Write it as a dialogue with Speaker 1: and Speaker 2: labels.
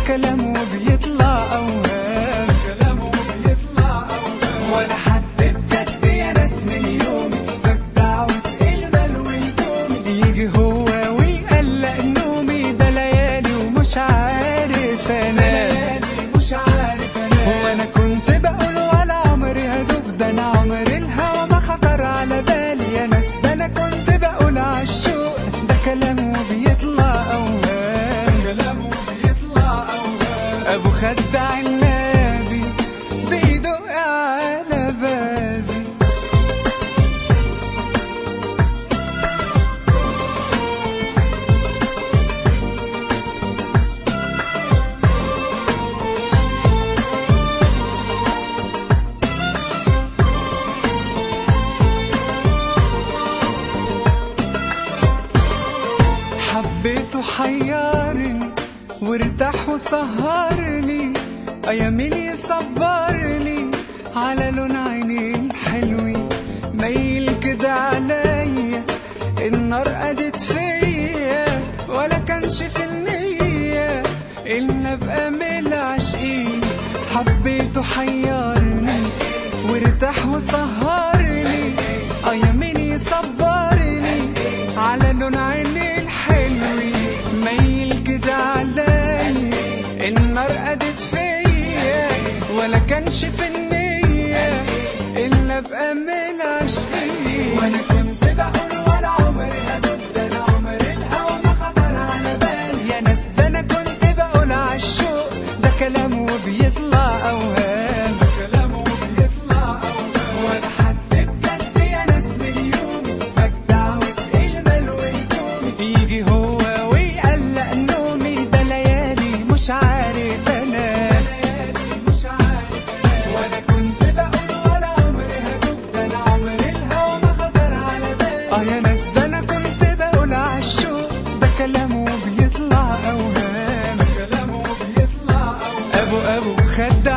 Speaker 1: كلامه بيطلع اوهام،
Speaker 2: كلامه بيطلع اوهام.
Speaker 1: ولا حد بجد يا ناس من يومي بجدع وتقلبل ويدومي، يجي هو ويقلق نومي، ده ليالي ومش عارف انام،
Speaker 2: مش عارف انا.
Speaker 1: هو انا كنت بقول ولا عمري هدوب، ده انا عمري الهوى ما خطر على بالي يا ناس، ده انا كنت بقول عالشوق، ده كلامه بيطلع اوهام،
Speaker 2: كلامه بيطلع اوهام.
Speaker 1: ابو خدع النبي بيدق على بابي. حبيته حيرني وارتاح وسهرني، يمين يصبرني على لون عيني الحلوين، ميل كده عليا النار قدت فيا، ولا كانش في النية إن أبقى من العاشقين. حبيته حيرني وارتاح وسهرني، يمين يصبرني على لون عيني الحلوين، ميل كده عليا النار قدت فيا، ولا كانش في النية إن أبقى من عاشقين.
Speaker 2: وانا كنت بقول ولا عمري هدوب، ده انا عمري الهوى ما خطر على بالي
Speaker 1: يا ناس، ده أنا كنت بقول عالشوق، ده كلامه بيطلع أوهام،
Speaker 2: كلامه بيطلع اوهام.
Speaker 1: ولا حد بجد يا ناس من يومي بجدع وتقلبل ويدومي، يجي هو ويقلق نومي، ده ليالي مش عارف انام،
Speaker 2: مش عارف انا.
Speaker 1: وانا كنت بقول ولا عمري هدوب، ده انا عمري الهوى ما خطر على بالي يا ناس، ده انا كنت بقول عالشوق، ده كلامه بيطلع اوهام،
Speaker 2: كلامه بيطلع اوهام.
Speaker 1: ابو خدع